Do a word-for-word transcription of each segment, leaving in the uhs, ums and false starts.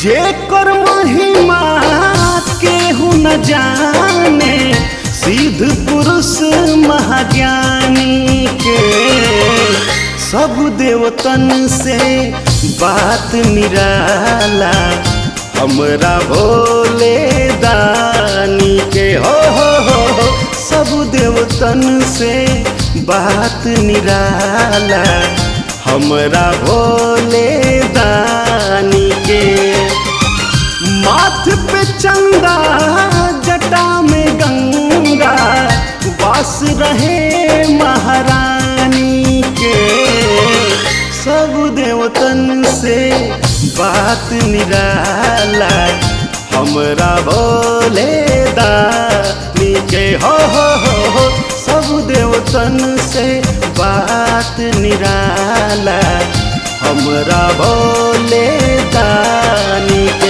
जेकर महिमा केहू न जाने, सिद्ध पुरुष महाज्ञानी के सब देवतन से बात निराला, हमरा भोले दानी के हो हो हो हो। सब देवतन से बात निराला, हमरा भोले दानी के। माथ पे चंदा जटा में गंगा, वास रहे महारानी के सब देवतन से बात निराला, हमरा भोले दानी के हो हो हो हो। सब देवतन से बात निराला, हमरा भोले दानी के।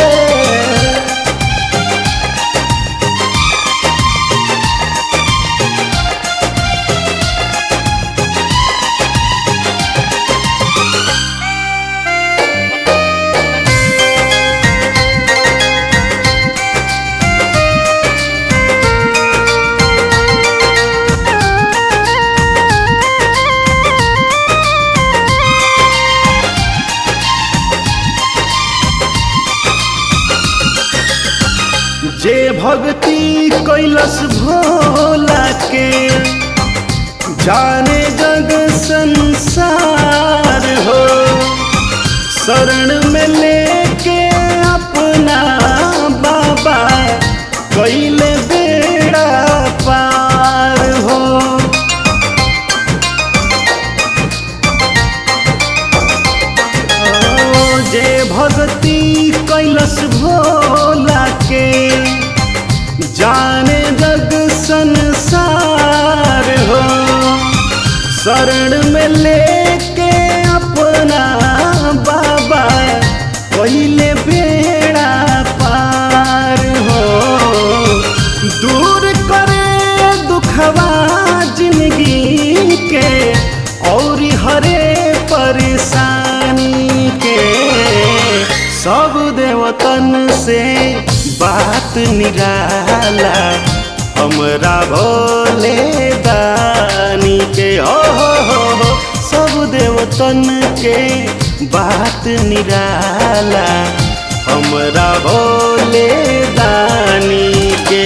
जे भक्ति कैलस भोला के, जाने जग संसार हो। शरण में लेके अपना बाबा, कैले बेड़ा पार हो। ओ, जे भक्ति कैलस भोला के, जाने जग संसार हो। शरण में लेके अपना बाबा, कैले बेड़ा पार हो। दूर करे दुखवा जिंदगी के, और हरे परेशानी के सब देवतन से बात निराला, हमरा भोले दानी के हो हो हो हो। सब देवतन के बात निराला, हमरा भोले दानी के।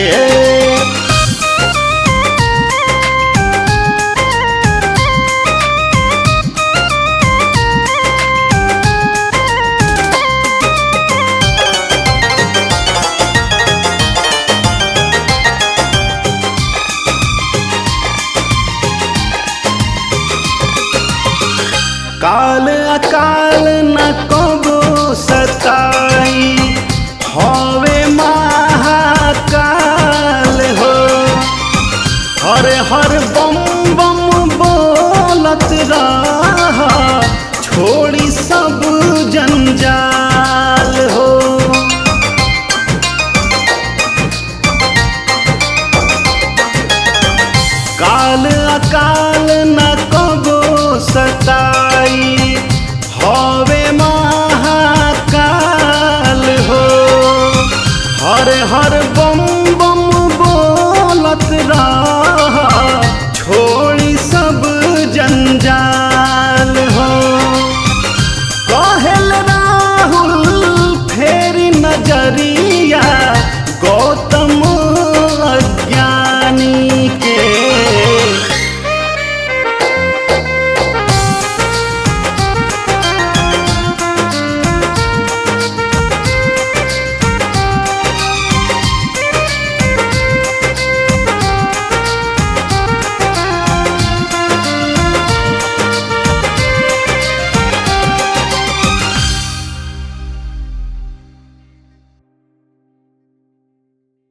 काल अकाल न कबो सताई, हवे महाकाल हो। हर हर बम बम बोलत रह, छोड़ी सब जंजाल हो। काल अकाल न कबो सताई,